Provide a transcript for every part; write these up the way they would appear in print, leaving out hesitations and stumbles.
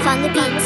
on the beat.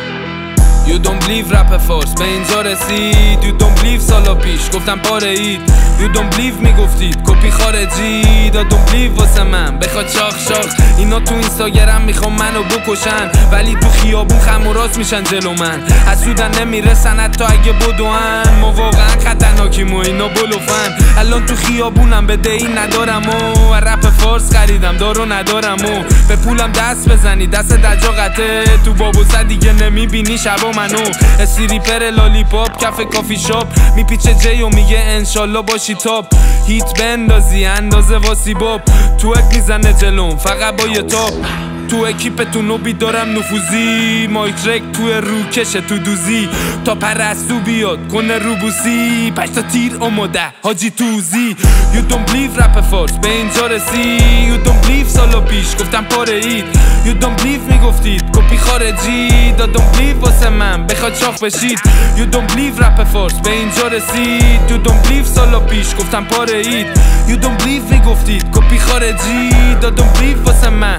You don't believe rap فارس به اینجا رسید. You don't believe سالا پیش گفتم پاره اید. You don't believe میگفتید کپی خارجی. دا don't believe واسه من بخواد شاخ شاخ. اینا تو اینستاگرام میخوام منو بکشن، ولی تو خیابون خم و راست میشن جلو من. حسودن نمیرسن حتی اگه بدوان. ما واقعا خطرناکیم و اینا بلوفن. الان تو خیابونم به دی ندارم و رپ فارس خریدم دارو ندارم و به پولم دست بزنی دست دجا قطه. تو بابوسه دیگه نمیبینی شبا منو. استریپر لالیپاپ کف کافی شاپ میپیچه جی و میگه انشالله باشی تاپ. هیت بندازی اندازه واسی باب. تو اک میزنه جلوم فقط با یه تاپ. تو اکیپتون رو بیدارم نفوذی. مایک رک تو روکشه تو دوزی تا پرستو بیاد کنه روبوسی. 5 تا تیر آماده حاجی توزی. You don't believe رپ فارس به اینجا رسی. You don't believe سالا پیش گفتم پاره اید. You don't believe میگفتید کپی خارجی. دا don't believe واسه من بخواد شاخ بشید. You don't believe رپ فارس به اینجا رسید. You don't believe سالا پیش گفتم پاره اید. You don't believe میگفتید کپی خارجی. دا don't believe واسه من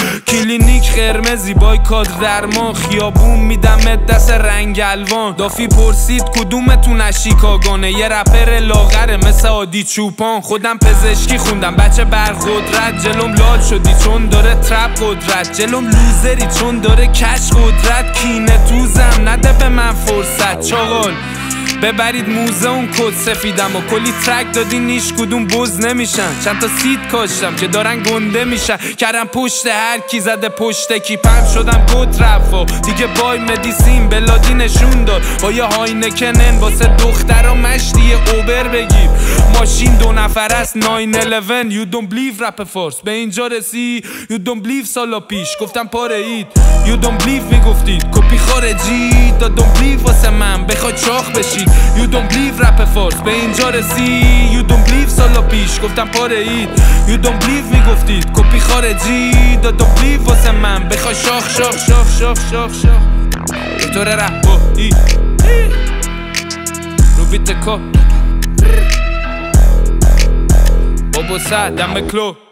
کلینیک قرمزی بای کادر درمان. خیابون میدمت دست رنگ الوان. دافی پرسید کدومتون شیکاگونه. یه رپر لاغره مثل عادی چوپان. خودم پزشکی خوندم بچه برقدرت. جلوم لال شدی چون داره ترپ قدرت. جلوم لوزری چون داره کش قدرت. کینه توزم نده به من فرصت چاقال. ببرید موزه اون کد سفیدم و کلی ترک دادین هیچ کدوم بز نمیشن. چند تا سید کاشتم که دارن گنده میشن. کردم پشت هر کی زده پشت کیپم. شدم گد رفا دیگه بای مدیسین بلادی نشون داد. با یه هاینکنن واسه دخترا مشتی اوبر بگیر. ماشین 2 نفر است 911. You don't believe رپ فارس به اینجا رسی. You don't believe سالا پیش گفتم پاره اید. You don't believe میگفتید کپی خارجی. دا don't believe واسه من بخواد شاخ بشید. You don't believe رپ فارس به اینجا رسی. You don't believe سالا پیش گفتم پاره اید. You don't believe میگفتید کپی خارجی. دا don't believe واسه من بخواد شاخ شاخ شاخ شاخ شاخ شاخ. چطوره رپ ای رو بیت کو بابوسه دم کلو.